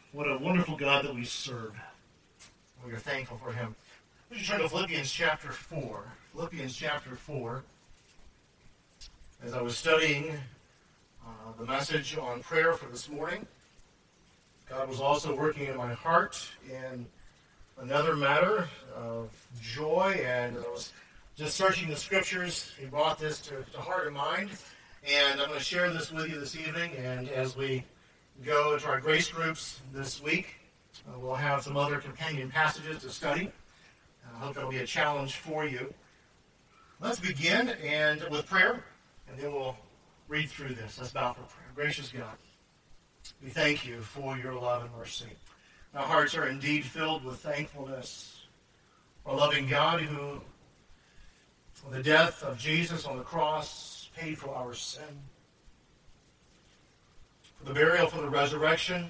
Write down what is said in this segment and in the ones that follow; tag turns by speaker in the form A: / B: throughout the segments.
A: What a wonderful God that we serve. We are thankful for him. Would you turn to Philippians chapter 4? Philippians chapter 4. As I was studying the message on prayer for this morning, God was also working in my heart in another matter of joy. And as I was just searching the scriptures, he brought this to heart and mind. And I'm going to share this with you this evening. And as we go into our grace groups this week, we'll have some other companion passages to study. I hope that'll be a challenge for you. Let's begin with prayer, and then we'll read through this. Let's bow for prayer. Gracious God, we thank you for your love and mercy. Our hearts are indeed filled with thankfulness for a loving God who, for the death of Jesus on the cross, paid for our sin, for the burial, for the resurrection,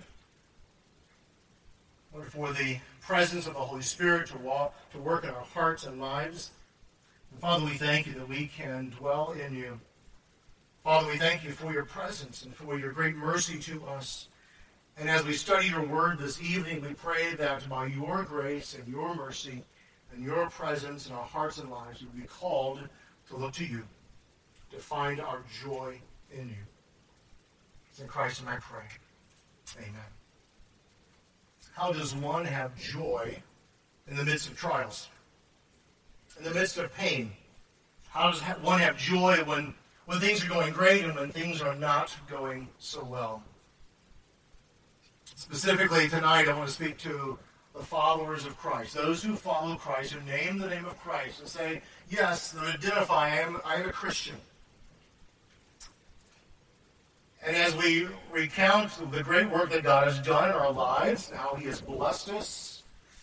A: Lord, for the presence of the Holy Spirit to work in our hearts and lives. And Father, we thank you that we can dwell in you. Father, we thank you for your presence and for your great mercy to us. And as we study your word this evening, we pray that by your grace and your mercy and your presence in our hearts and lives, we will be called to look to you, to find our joy in you. It's in Christ and I pray. Amen. How does one have joy in the midst of trials? In the midst of pain? How does one have joy when things are going great and when things are not going so well? Specifically tonight, I want to speak to the followers of Christ, those who follow Christ, who name the name of Christ and say, yes, they identify, I am a Christian. And as we recount the great work that God has done in our lives, how he has blessed us,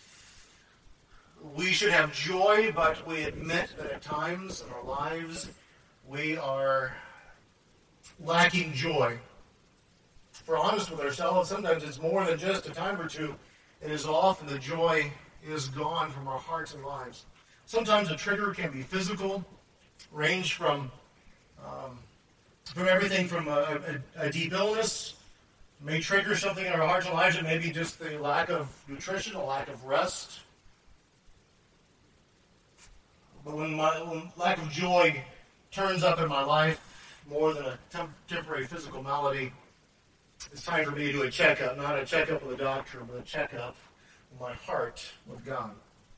A: we should have joy, but we admit that at times in our lives we are lacking joy. If we're honest with ourselves, sometimes it's more than just a time or two. It is often the joy is gone from our hearts and lives. Sometimes a trigger can be physical, range from everything from a deep illness, may trigger something in our hearts and lives. It may be just the lack of nutrition, a lack of rest. But when lack of joy turns up in my life more than a temporary physical malady, it's time for me to do a checkup, not a checkup with a doctor, but a checkup with my heart with God.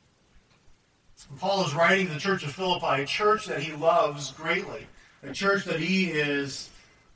A: Paul is writing to the church of Philippi, a church that he loves greatly, a church that he's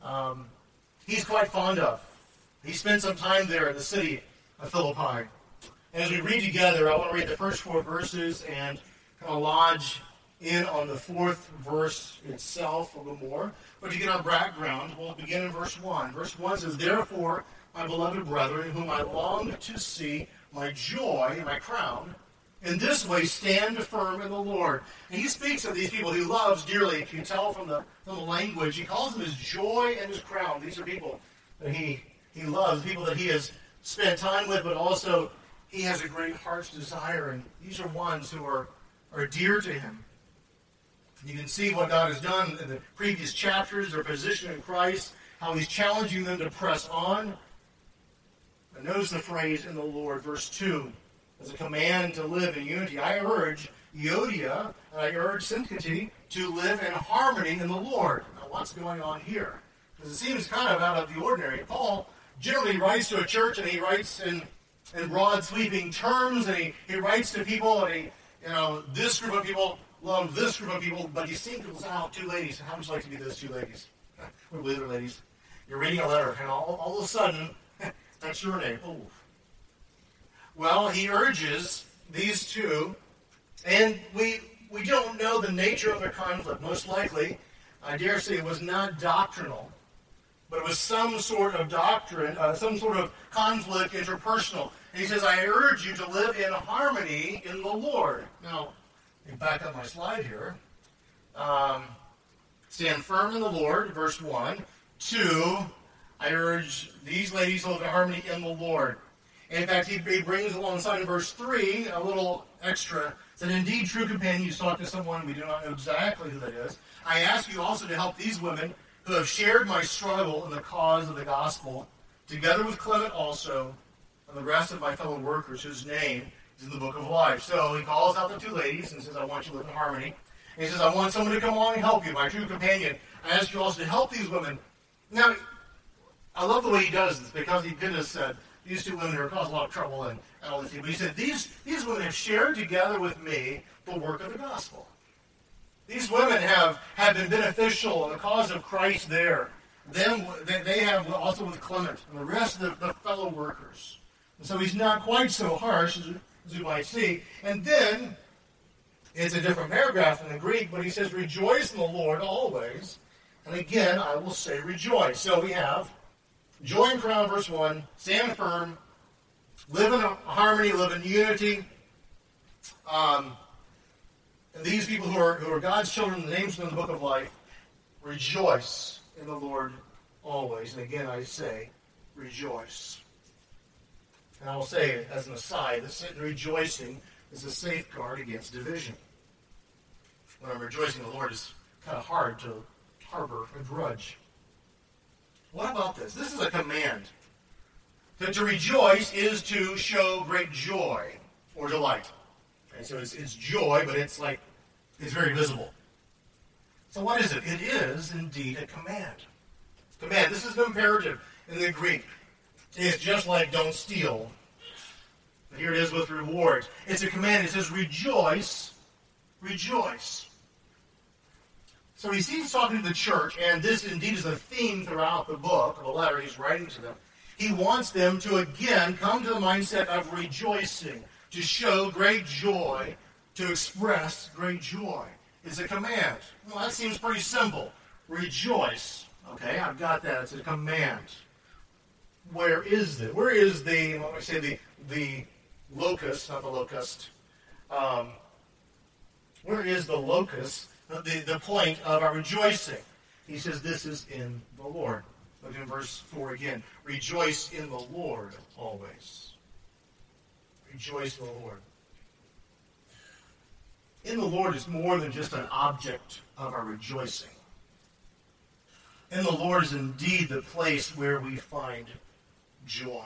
A: quite fond of. He spent some time there in the city of Philippi. And as we read together, I want to read the first 4 verses and kind of lodge in on the 4th verse itself a little more. But to get our background, we'll begin in verse 1. Verse 1 says, therefore, my beloved brethren, whom I long to see, my joy, my crown, in this way stand firm in the Lord. And he speaks of these people he loves dearly. If you can tell from the language, he calls them his joy and his crown. These are people that he loves, people that he has spent time with, but also he has a great heart's desire. And these are ones who are dear to him. You can see what God has done in the previous chapters, their position in Christ, how he's challenging them to press on. And notice the phrase in the Lord, verse 2, as a command to live in unity. I urge Euodia and I urge Syntyche to live in harmony in the Lord. Now, what's going on here? Because it seems kind of out of the ordinary. Paul generally writes to a church, and he writes in broad, sweeping terms, and he writes to people, and this group of people love this group of people, but he singles out 2 ladies. How would you like to be those 2 ladies? We believe it, ladies. You're reading a letter, and all of a sudden, that's your name. Oh. Well, he urges these 2, and we don't know the nature of their conflict. Most likely, I dare say it was not doctrinal, but it was some sort of doctrine, some sort of conflict, interpersonal. And he says, I urge you to live in harmony in the Lord. Now, let me back up my slide here. Stand firm in the Lord, verse 1. 2, I urge these ladies to live in harmony in the Lord. And in fact, he brings alongside in verse 3 a little extra. That indeed, true companion, you talk to someone, we do not know exactly who that is. I ask you also to help these women who have shared my struggle in the cause of the gospel, together with Clement also, and the rest of my fellow workers whose name is in the book of life. So he calls out the two ladies and says, I want you to live in harmony. And he says, I want someone to come along and help you, my true companion. I ask you also to help these women. Now, I love the way he does this, because he could have said, these two women are causing a lot of trouble and all this. But he said, these women have shared together with me the work of the gospel. These women have been beneficial in the cause of Christ there. They have also with Clement and the rest of the fellow workers. And so he's not quite so harsh as you might see. And then, it's a different paragraph in the Greek, but he says, rejoice in the Lord always. And again, I will say rejoice. So we have joy and crown, verse 1, stand firm, live in harmony, live in unity. And these people who are God's children, the names in the book of life, rejoice in the Lord always. And again, I say, rejoice. And I will say, as an aside, that rejoicing is a safeguard against division. When I'm rejoicing in the Lord, it's kind of hard to harbor a grudge. What about this? This is a command. To rejoice is to show great joy or delight. Okay, so it's joy, but it's very visible. So what is it? It is indeed a command. Command. This is an imperative in the Greek. It's just like don't steal. But here it is with reward. It's a command. It says rejoice, rejoice. So he's talking to the church, and this indeed is a theme throughout the book, the letter he's writing to them. He wants them to again come to the mindset of rejoicing, to show great joy, to express great joy. It's a command. Well, that seems pretty simple. Rejoice. Okay, I've got that. It's a command. Where is it? Where is the locus, not the locust. Where is the locus, the point of our rejoicing? He says this is in the Lord. Look in verse 4 again. Rejoice in the Lord always. Rejoice in the Lord. In the Lord is more than just an object of our rejoicing. In the Lord is indeed the place where we find joy.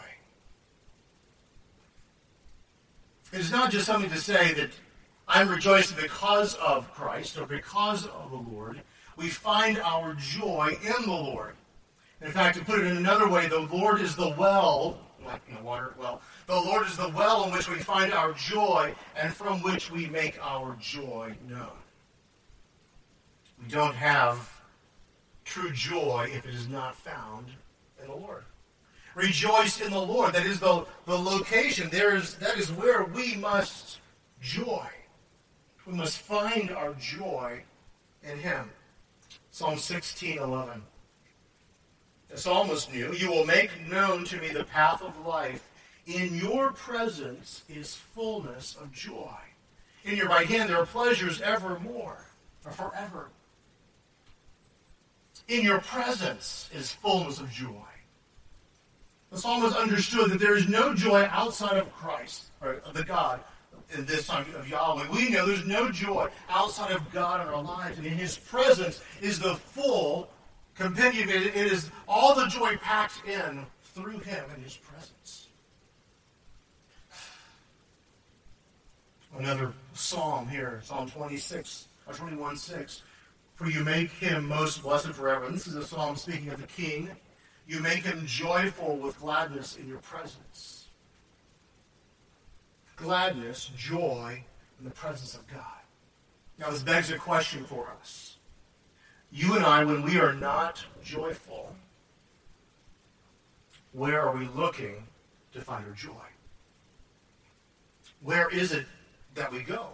A: It is not just something to say that I'm rejoicing because of Christ or because of the Lord. We find our joy in the Lord. In fact, to put it in another way, the Lord is the well, like water well. The Lord is the well in which we find our joy and from which we make our joy known. We don't have true joy if it is not found in the Lord. Rejoice in the Lord. That is the location. That is where we must joy. We must find our joy in Him. Psalm 16:11. The psalmist knew, you will make known to me the path of life. In your presence is fullness of joy. In your right hand there are pleasures evermore, or forever. In your presence is fullness of joy. The psalmist understood that there is no joy outside of Christ, or of the God, in this time of Yahweh. We know there's no joy outside of God in our lives. And in His presence is the full compendium. It is all the joy packed in through Him in His presence. Another psalm here, Psalm 21:6. For you make Him most blessed forever. And this is a psalm speaking of the King. You make Him joyful with gladness in your presence. Gladness, joy in the presence of God. Now this begs a question for us. You and I, when we are not joyful, where are we looking to find our joy? Where is it that we go?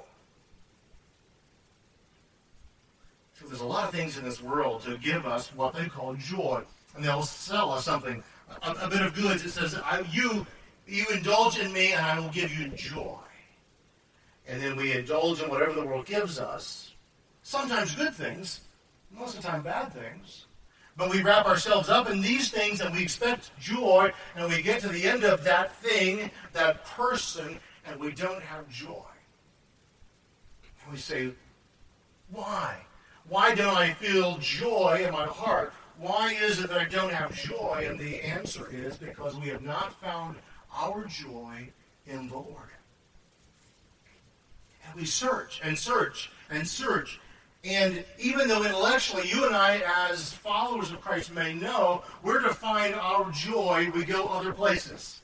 A: So there's a lot of things in this world to give us what they call joy. And they'll sell us something, a bit of goods. It says, you indulge in me and I will give you joy. And then we indulge in whatever the world gives us. Sometimes good things, most of the time bad things. But we wrap ourselves up in these things and we expect joy, and we get to the end of that thing, that person, and we don't have joy. And we say, why? Why don't I feel joy in my heart? Why is it that I don't have joy? And the answer is because we have not found our joy in the Lord. And we search and search and search. And even though intellectually you and I, as followers of Christ, may know where to find our joy, we go other places.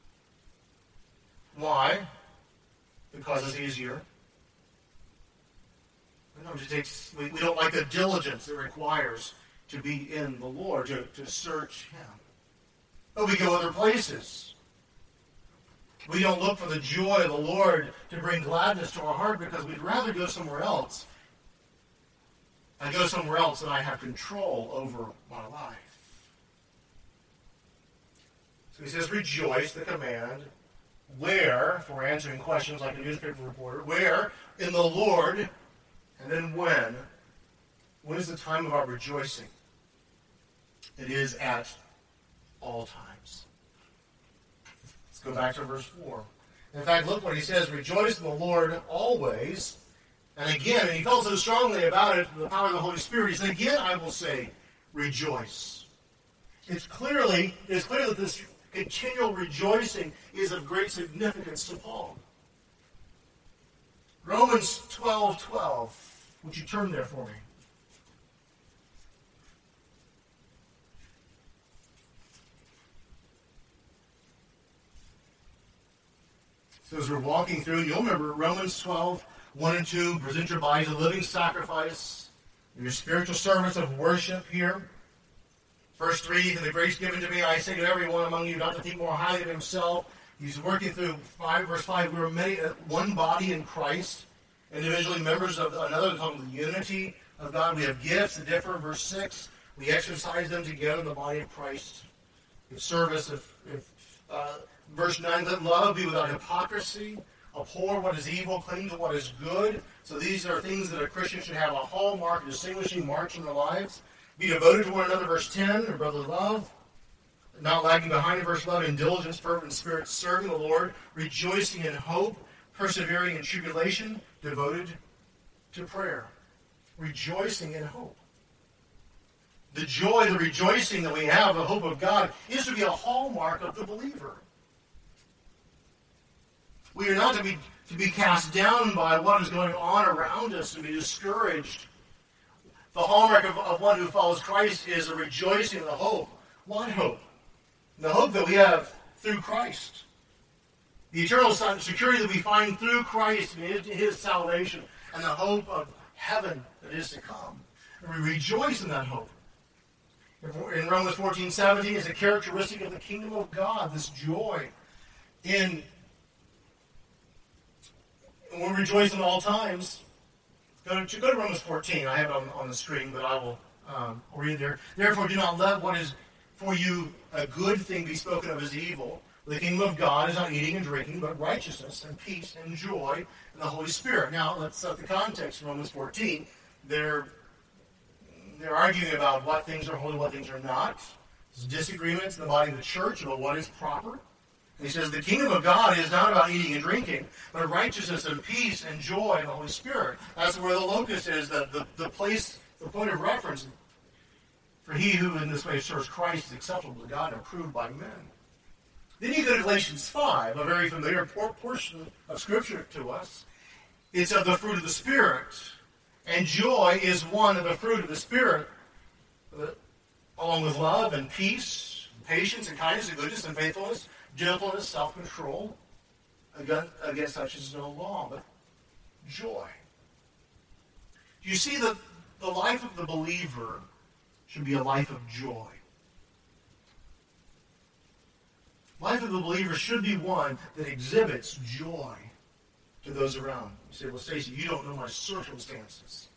A: Why? Because it's easier. We don't like the diligence it requires to be in the Lord, to search Him. But we go other places. We don't look for the joy of the Lord to bring gladness to our heart because we'd rather go somewhere else. I go somewhere else and I have control over my life. So he says, rejoice, the command. Where, if we're answering questions like a newspaper reporter, where in the Lord, and then when? When is the time of our rejoicing? It is at all times. Let's go back to verse 4. In fact, look what he says, rejoice in the Lord always. And again, and he felt so strongly about it, the power of the Holy Spirit, he said, again, I will say, rejoice. It's clear that this continual rejoicing is of great significance to Paul. Romans 12:12. Would you turn there for me? So as we're walking through, you'll remember Romans 12:1 and 2, present your bodies a living sacrifice, your spiritual service of worship here. Verse 3, in the grace given to me, I say to everyone among you not to think more highly of himself. He's working through verse 5, we are many, one body in Christ, individually members of another, talking about the unity of God. We have gifts that differ. Verse 6, we exercise them together in the body of Christ. If service, verse 9, let love be without hypocrisy. Abhor what is evil, cling to what is good. So these are things that a Christian should have a hallmark, a distinguishing mark in their lives. Be devoted to one another, verse 10, and brotherly love. Not lagging behind in verse 11, in diligence, fervent spirit, serving the Lord, rejoicing in hope, persevering in tribulation, devoted to prayer. Rejoicing in hope. The joy, the rejoicing that we have, the hope of God, is to be a hallmark of the believer. We are not to be cast down by what is going on around us, to be discouraged. The hallmark of one who follows Christ is a rejoicing in the hope. What hope? The hope that we have through Christ. The eternal security that we find through Christ and His salvation, and the hope of heaven that is to come. And we rejoice in that hope. In Romans 14:17 is a characteristic of the kingdom of God, this joy. And we rejoice in all times. Go to Romans 14. I have it on the screen, but I will read there. Therefore, do not let what is for you a good thing be spoken of as evil. The kingdom of God is not eating and drinking, but righteousness and peace and joy in the Holy Spirit. Now, let's set the context in Romans 14. They're arguing about what things are holy, what things are not. There's disagreements in the body of the church about what is proper. He says the kingdom of God is not about eating and drinking, but righteousness and peace and joy in the Holy Spirit. That's where the locus is, the place, the point of reference. For he who in this way serves Christ is acceptable to God and approved by men. Then you go to Galatians 5, a very familiar portion of Scripture to us. It's of the fruit of the Spirit. And joy is one of the fruit of the Spirit, along with love and peace, and patience and kindness and goodness and faithfulness, gentleness, self-control. Against such is no law, but joy. You see that the life of the believer should be a life of joy. Life of the believer should be one that exhibits joy to those around. You say, well, Stacy, you don't know my circumstances.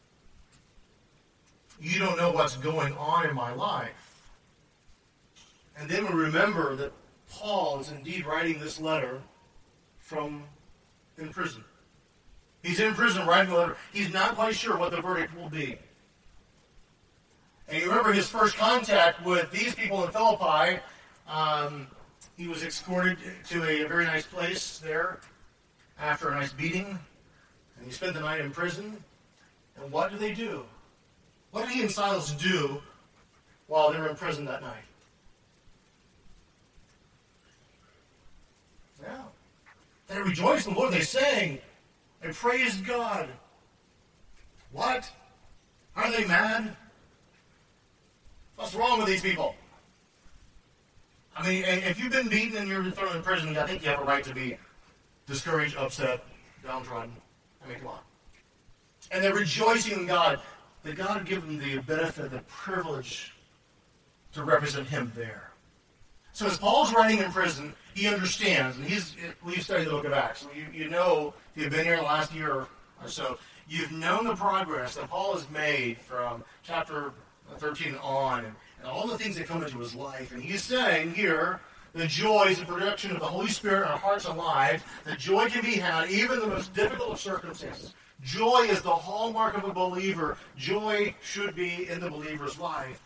A: You don't know what's going on in my life. And then we remember that Paul is indeed writing this letter from in prison. He's in prison writing the letter. He's not quite sure what the verdict will be. And you remember his first contact with these people in Philippi. He was escorted to a very nice place there after a nice beating. And he spent the night in prison. And what do they do? What did he and Silas do while they were in prison that night? rejoiced in the Lord. They sang and praised God. What? Are they mad? What's wrong with these people? I mean, if you've been beaten and you're thrown in prison, I think you have a right to be discouraged, upset, downtrodden. I mean, come on. And they're rejoicing in God, that God had given them the benefit, the privilege to represent him there. So as Paul's writing in prison, he understands, and we've studied the book of Acts. So you know, if you've been here the last year or so, you've known the progress that Paul has made from chapter 13 on, and all the things that come into his life. And he's saying here, the joy is the production of the Holy Spirit in our hearts and lives. The joy can be had even in the most difficult of circumstances. Joy is the hallmark of a believer. Joy should be in the believer's life.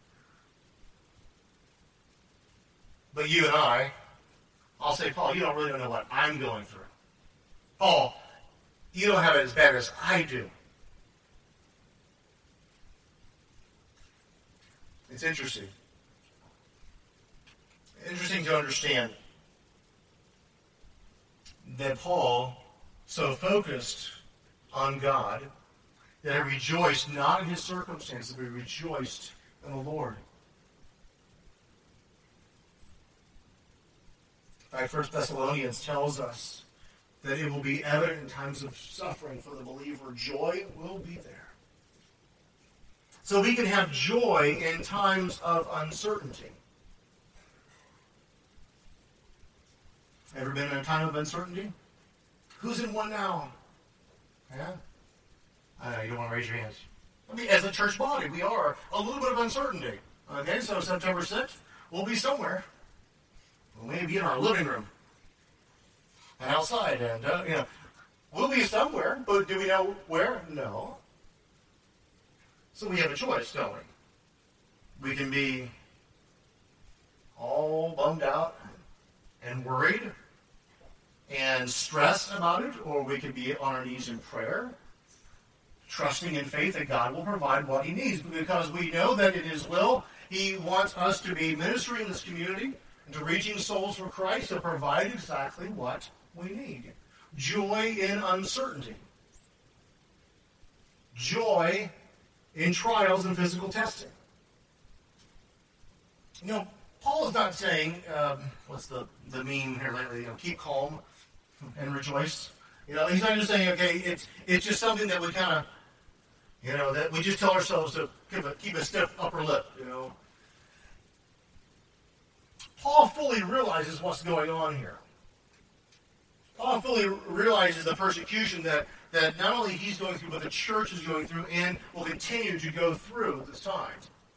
A: But you and I'll say, Paul, you don't really know what I'm going through. Paul, you don't have it as bad as I do. It's interesting. Interesting to understand that Paul so focused on God that he rejoiced not in his circumstances, but he rejoiced in the Lord. In fact, 1 Thessalonians tells us that it will be evident in times of suffering for the believer. Joy will be there. So we can have joy in times of uncertainty. Ever been in a time of uncertainty? Who's in one now? Yeah? I know, you don't want to raise your hands. I mean, as a church body, we are a little bit of uncertainty. Okay, so September 6th, we'll be somewhere. We'll maybe in our living room. And outside, and, we'll be somewhere, but do we know where? No. So we have a choice, don't we? We can be all bummed out and worried and stressed about it, or we can be on our knees in prayer, trusting in faith that God will provide what he needs, because we know that in his will, he wants us to be ministering in this community and to reaching souls for Christ to provide exactly what we need. Joy in uncertainty. Joy in trials and physical testing. Paul is not saying, what's the meme here lately, keep calm and rejoice. He's not just saying, okay, it's just something that we kind of, that we just tell ourselves to keep a stiff upper lip, Paul fully realizes what's going on here. Paul fully realizes the persecution that not only he's going through, but the church is going through and will continue to go through at this time.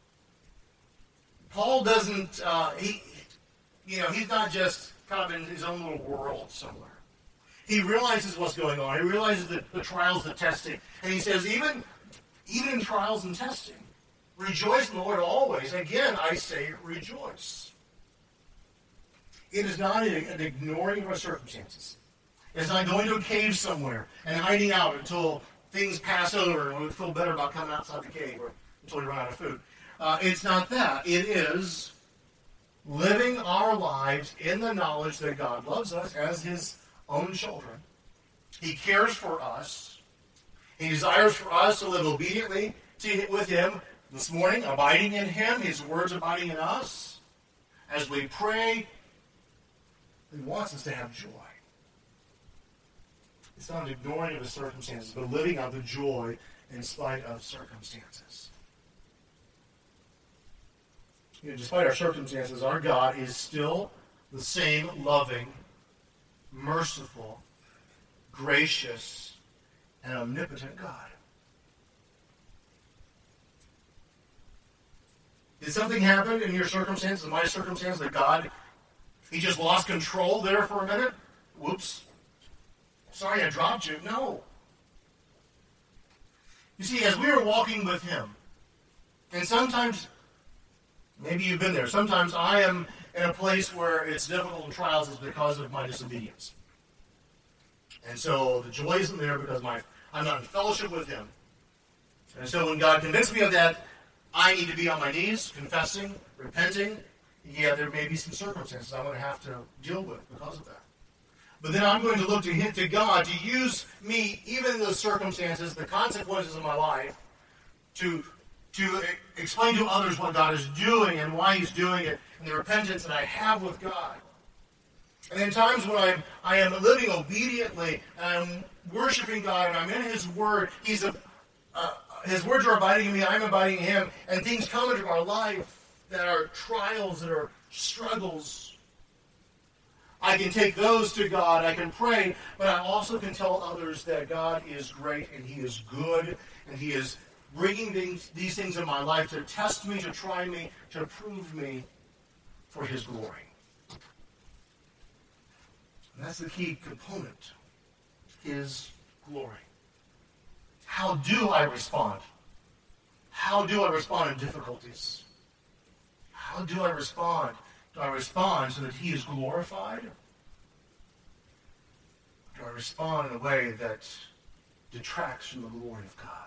A: Paul doesn't, he's not just kind of in his own little world somewhere. He realizes what's going on. He realizes the trials, the testing. And he says, even in trials and testing, rejoice in the Lord always. Again, I say rejoice. It is not an ignoring of our circumstances. It's not going to a cave somewhere and hiding out until things pass over and we feel better about coming outside the cave or until we run out of food. It's not that. It is living our lives in the knowledge that God loves us as his own children. He cares for us. He desires for us to live obediently with him this morning, abiding in him, his words abiding in us. As we pray, he wants us to have joy. It's not an ignoring of the circumstances, but living out the joy in spite of circumstances. Despite our circumstances, our God is still the same loving, merciful, gracious, and omnipotent God. Did something happen in your circumstances, in my circumstance, that God, he just lost control there for a minute? Whoops. Sorry, I dropped you. No. You see, as we are walking with him, and sometimes, maybe you've been there, sometimes I am in a place where it's difficult and trials is because of my disobedience. And so the joy isn't there because I'm not in fellowship with him. And so when God convinced me of that, I need to be on my knees, confessing, repenting. Yeah, there may be some circumstances I'm going to have to deal with because of that. But then I'm going to look to God to use me, even in those circumstances, the consequences of my life, to explain to others what God is doing and why he's doing it, and the repentance that I have with God. And in times when I am living obediently, and I'm worshiping God, and I'm in his word, his words are abiding in me, I'm abiding in him, and things come into our life that are trials, that are struggles. I can take those to God, I can pray, but I also can tell others that God is great and he is good, and he is bringing these things in my life to test me, to try me, to prove me for his glory. And that's the key component, his glory. How do I respond? How do I respond in difficulties? How do I respond? Do I respond so that he is glorified? Do I respond in a way that detracts from the glory of God?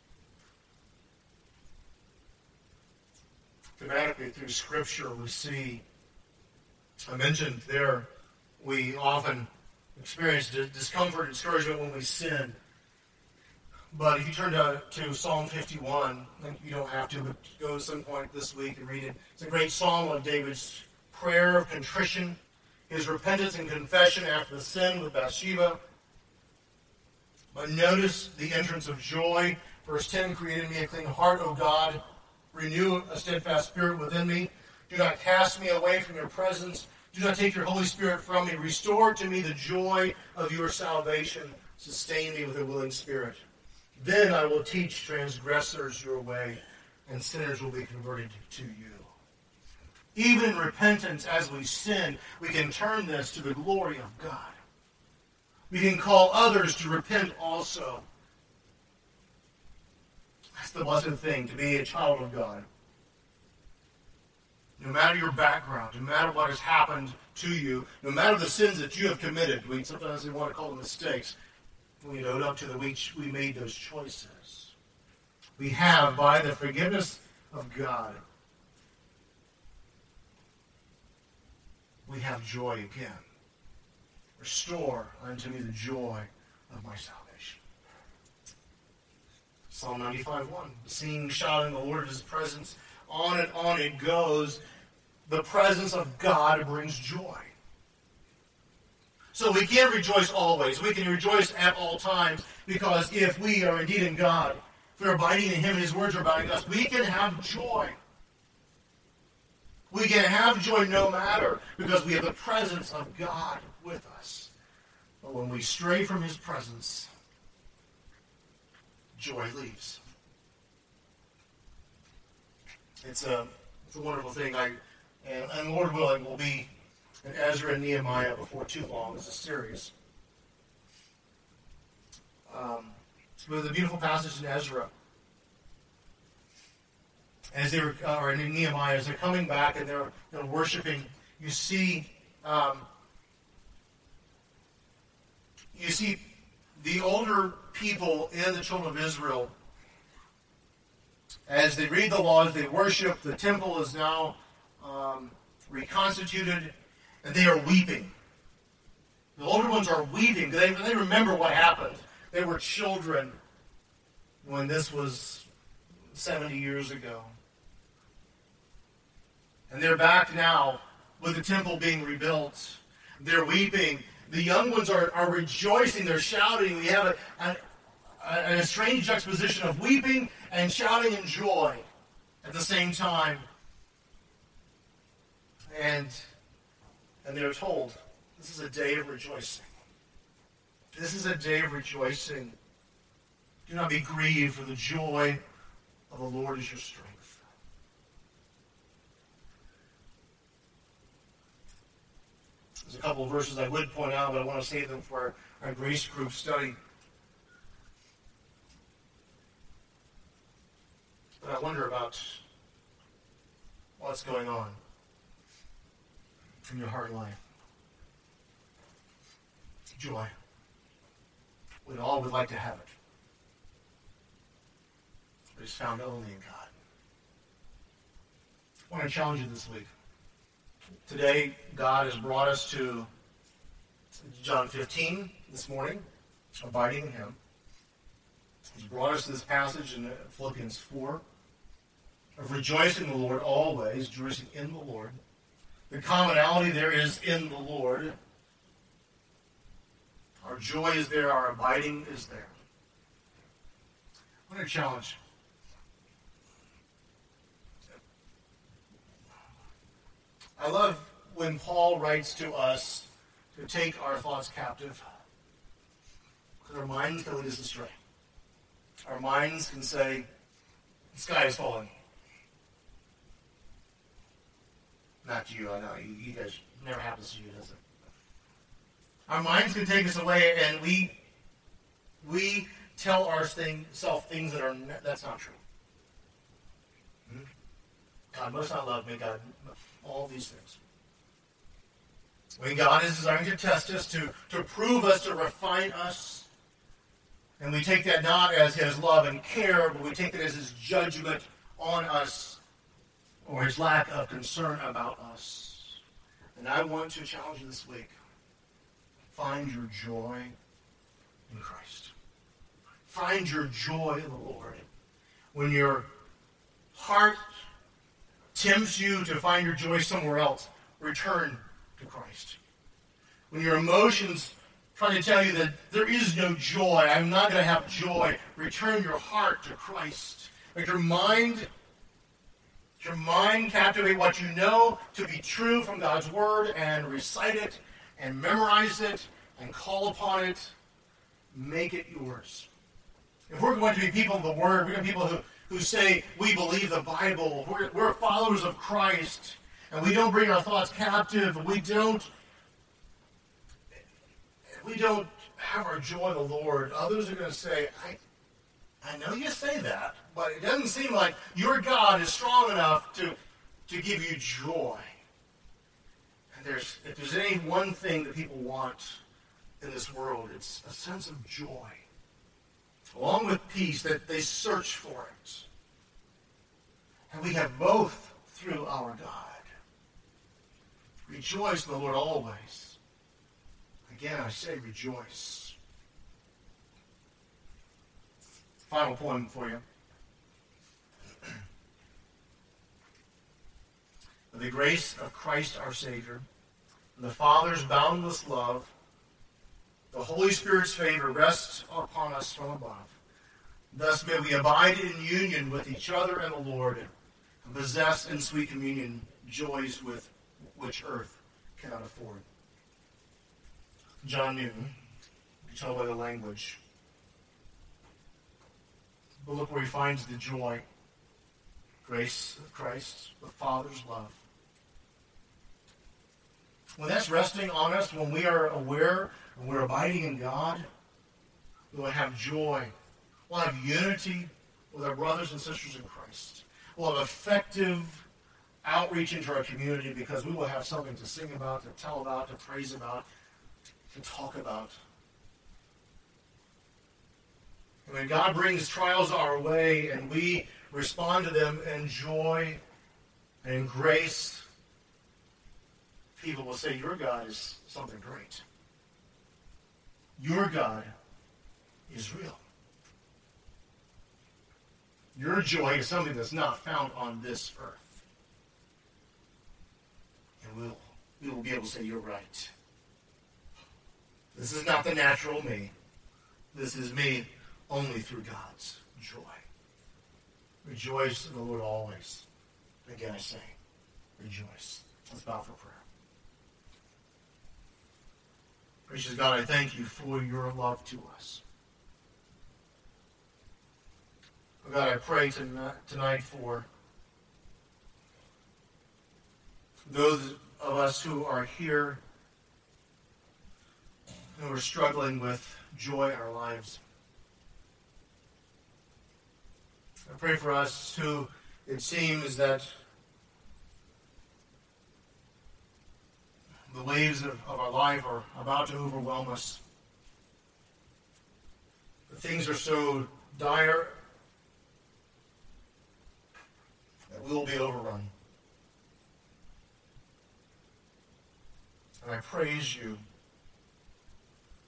A: Thematically through Scripture we see, I mentioned there, we often experience discomfort and discouragement when we sin. But if you turn to Psalm 51, you don't have to, but go at some point this week and read it. It's a great psalm of David's prayer of contrition, his repentance and confession after the sin with Bathsheba. But notice the entrance of joy. Verse 10, create in me a clean heart, O God. Renew a steadfast spirit within me. Do not cast me away from your presence. Do not take your Holy Spirit from me. Restore to me the joy of your salvation. Sustain me with a willing spirit. Then I will teach transgressors your way, and sinners will be converted to you. Even in repentance, as we sin, we can turn this to the glory of God. We can call others to repent also. That's the blessed thing, to be a child of God. No matter your background, no matter what has happened to you, no matter the sins that you have committed, sometimes we want to call them mistakes. We owed up to the week we made those choices. We have, by the forgiveness of God, we have joy again. Restore unto me the joy of my salvation. Psalm 95:1. Singing, shouting the Lord of his presence. On and on it goes. The presence of God brings joy. So we can rejoice always. We can rejoice at all times, because if we are indeed in God, if we're abiding in him, his words are abiding in us, we can have joy. We can have joy no matter, because we have the presence of God with us. But when we stray from his presence, joy leaves. It's a wonderful thing. And Lord willing, we'll be in Ezra and Nehemiah before too long. It's a series. There's a beautiful passage in Ezra. As they were, or in Nehemiah, as they're coming back and they're worshiping, you see the older people in the children of Israel, as they read the laws, they worship. The temple is now reconstituted, and they are weeping. The older ones are weeping. They remember what happened. They were children when this was 70 years ago. And they're back now with the temple being rebuilt. They're weeping. The young ones are rejoicing. They're shouting. We have a strange juxtaposition of weeping and shouting and joy at the same time. And they're told, this is a day of rejoicing. This is a day of rejoicing. Do not be grieved, for the joy of the Lord is your strength. There's a couple of verses I would point out, but I want to save them for our grace group study. But I wonder about what's going on in your heart and life. Joy. We all would like to have it. But it's found only in God. I want to challenge you this week. Today, God has brought us to John 15 this morning, abiding in him. He's brought us to this passage in Philippians 4 of rejoicing in the Lord always, rejoicing in the Lord. The commonality there is in the Lord. Our joy is there, our abiding is there. What a challenge. I love when Paul writes to us to take our thoughts captive, because our minds can lead us astray. Our minds can say, the sky is falling. Not you, I know. You guys, never happens to you, does it? Our minds can take us away, and we tell ourselves things that's not true. God must not love me, God, all these things. When God is desiring to test us, to prove us, to refine us, and we take that not as his love and care, but we take it as his judgment on us, or his lack of concern about us. And I want to challenge you this week. Find your joy in Christ. Find your joy in the Lord. When your heart tempts you to find your joy somewhere else, return to Christ. When your emotions try to tell you that there is no joy, I'm not going to have joy, return your heart to Christ. Let your mind captivate what you know to be true from God's Word and recite it and memorize it and call upon it. Make it yours. If we're going to be people of the Word, we're going to be people who say we believe the Bible, we're followers of Christ, and we don't bring our thoughts captive, we don't have our joy in the Lord, others are going to say, I know you say that, but it doesn't seem like your God is strong enough to give you joy. And if there's any one thing that people want in this world, it's a sense of joy, along with peace, that they search for it. And we have both through our God. Rejoice in the Lord always. Again, I say rejoice. Final poem for you. The grace of Christ our Savior, the Father's boundless love, the Holy Spirit's favor rests upon us from above. Thus may we abide in union with each other and the Lord, and possess in sweet communion joys with which earth cannot afford. John Newton, you can tell by the language. But look where he finds the joy. Grace of Christ, the Father's love. When that's resting on us, when we are aware and we're abiding in God, we'll have joy. We'll have unity with our brothers and sisters in Christ. We'll have effective outreach into our community because we will have something to sing about, to tell about, to praise about, to talk about. And when God brings trials our way and we respond to them in joy and in grace, people will say, your God is something great. Your God is real. Your joy is something that's not found on this earth. And we will be able to say, you're right. This is not the natural me. This is me only through God's joy. Rejoice in the Lord always. Again I say, rejoice. Let's bow for prayer. Gracious God, I thank you for your love to us. Oh God, I pray tonight for those of us who are here who are struggling with joy in our lives. I pray for us who it seems that the waves of our life are about to overwhelm us. The things are so dire that we will be overrun. And I praise you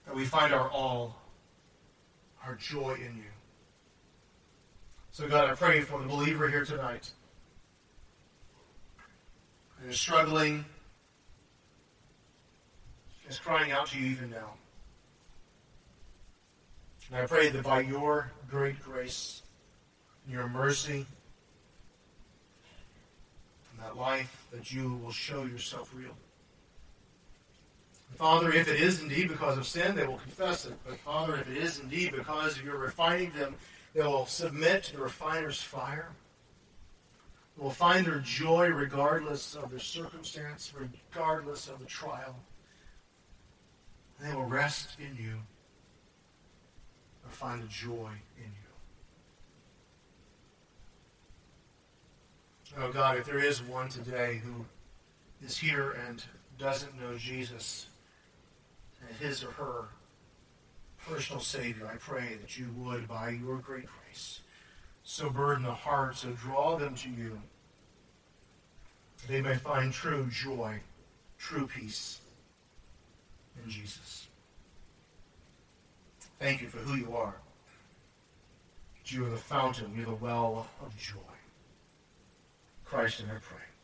A: that we find our all, our joy in you. So God, I pray for the believer here tonight who is struggling, is crying out to you even now. And I pray that by your great grace and your mercy and that life, that you will show yourself real. And Father, if it is indeed because of sin, they will confess it. But Father, if it is indeed because you're refining them, they will submit to the refiner's fire. They will find their joy regardless of their circumstance, regardless of the trial. And they will rest in you or find a joy in you. Oh God, if there is one today who is here and doesn't know Jesus as his or her personal Savior, I pray that you would, by your great grace, so burden the hearts, so draw them to you, that they may find true joy, true peace in Jesus. Thank you for who you are. You are the fountain, you're the well of joy. Christ, and I pray.